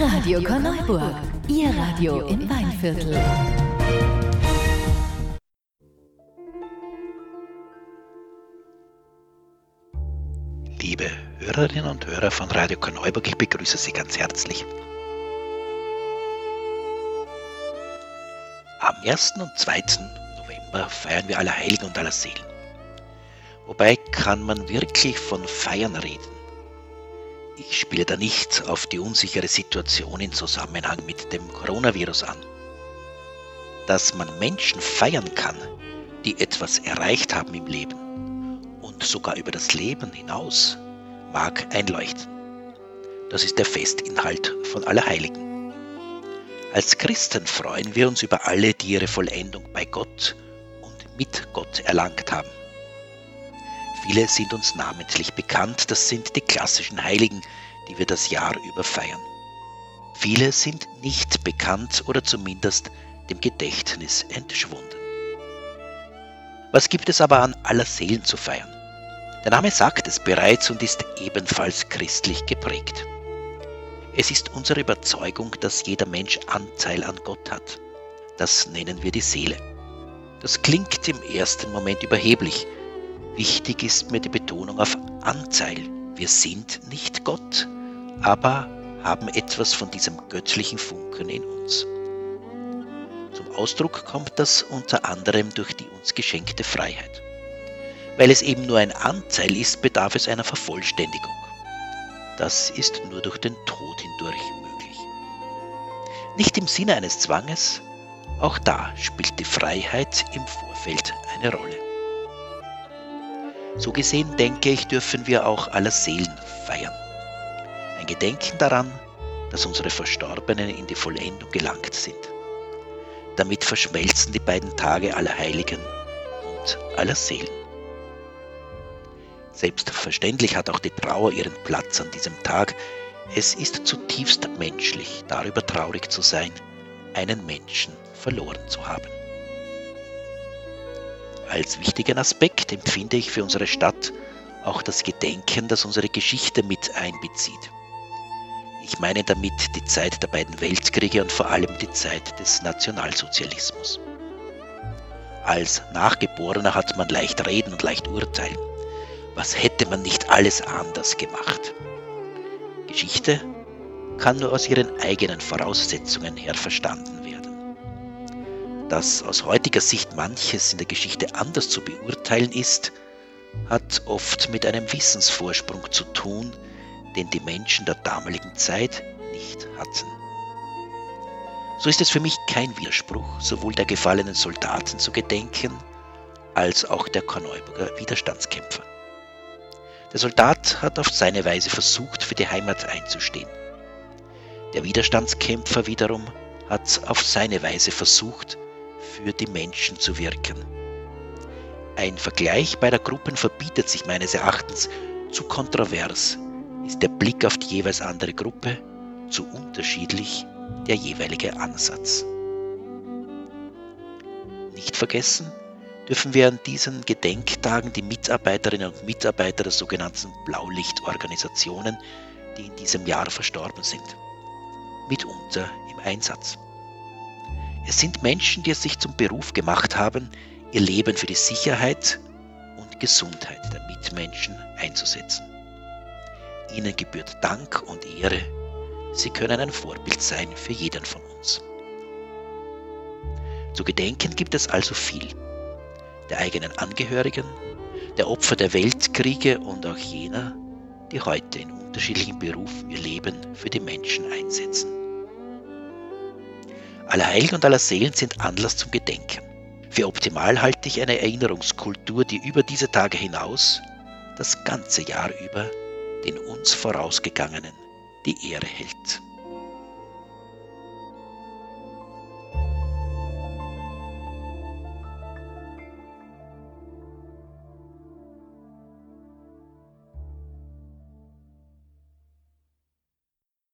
Radio Korneuburg, Ihr Radio im Weinviertel. Liebe Hörerinnen und Hörer von Radio Korneuburg, ich begrüße Sie ganz herzlich. Am 1. und 2. November feiern wir Allerheiligen und Allerseelen. Wobei kann man wirklich von Feiern reden? Ich spiele da nicht auf die unsichere Situation in Zusammenhang mit dem Coronavirus an. Dass man Menschen feiern kann, die etwas erreicht haben im Leben und sogar über das Leben hinaus, mag einleuchten. Das ist der Festinhalt von Allerheiligen. Als Christen freuen wir uns über alle, die ihre Vollendung bei Gott und mit Gott erlangt haben. Viele sind uns namentlich bekannt, das sind die klassischen Heiligen, die wir das Jahr über feiern. Viele sind nicht bekannt oder zumindest dem Gedächtnis entschwunden. Was gibt es aber an Allerseelen zu feiern? Der Name sagt es bereits und ist ebenfalls christlich geprägt. Es ist unsere Überzeugung, dass jeder Mensch Anteil an Gott hat. Das nennen wir die Seele. Das klingt im ersten Moment überheblich. Wichtig ist mir die Betonung auf Anteil. Wir sind nicht Gott, aber haben etwas von diesem göttlichen Funken in uns. Zum Ausdruck kommt das unter anderem durch die uns geschenkte Freiheit. Weil es eben nur ein Anteil ist, bedarf es einer Vervollständigung. Das ist nur durch den Tod hindurch möglich. Nicht im Sinne eines Zwanges, auch da spielt die Freiheit im Vorfeld eine Rolle. So gesehen, denke ich, dürfen wir auch Allerseelen feiern. Ein Gedenken daran, dass unsere Verstorbenen in die Vollendung gelangt sind. Damit verschmelzen die beiden Tage Allerheiligen und Allerseelen. Selbstverständlich hat auch die Trauer ihren Platz an diesem Tag. Es ist zutiefst menschlich, darüber traurig zu sein, einen Menschen verloren zu haben. Als wichtigen Aspekt empfinde ich für unsere Stadt auch das Gedenken, das unsere Geschichte mit einbezieht. Ich meine damit die Zeit der beiden Weltkriege und vor allem die Zeit des Nationalsozialismus. Als Nachgeborener hat man leicht reden und leicht urteilen. Was hätte man nicht alles anders gemacht? Geschichte kann nur aus ihren eigenen Voraussetzungen her verstanden werden. Dass aus heutiger Sicht manches in der Geschichte anders zu beurteilen ist, hat oft mit einem Wissensvorsprung zu tun, den die Menschen der damaligen Zeit nicht hatten. So ist es für mich kein Widerspruch, sowohl der gefallenen Soldaten zu gedenken, als auch der Korneuburger Widerstandskämpfer. Der Soldat hat auf seine Weise versucht, für die Heimat einzustehen. Der Widerstandskämpfer wiederum hat auf seine Weise versucht, für die Menschen zu wirken. Ein Vergleich beider Gruppen verbietet sich meines Erachtens. Zu kontrovers ist der Blick auf die jeweils andere Gruppe, zu unterschiedlich der jeweilige Ansatz. Nicht vergessen dürfen wir an diesen Gedenktagen die Mitarbeiterinnen und Mitarbeiter der sogenannten Blaulichtorganisationen, die in diesem Jahr verstorben sind, mitunter im Einsatz. Es sind Menschen, die es sich zum Beruf gemacht haben, ihr Leben für die Sicherheit und Gesundheit der Mitmenschen einzusetzen. Ihnen gebührt Dank und Ehre. Sie können ein Vorbild sein für jeden von uns. Zu gedenken gibt es also viel. Der eigenen Angehörigen, der Opfer der Weltkriege und auch jener, die heute in unterschiedlichen Berufen ihr Leben für die Menschen einsetzen. Allerheiligen und Allerseelen sind Anlass zum Gedenken. Für optimal halte ich eine Erinnerungskultur, die über diese Tage hinaus, das ganze Jahr über, den uns Vorausgegangenen die Ehre hält.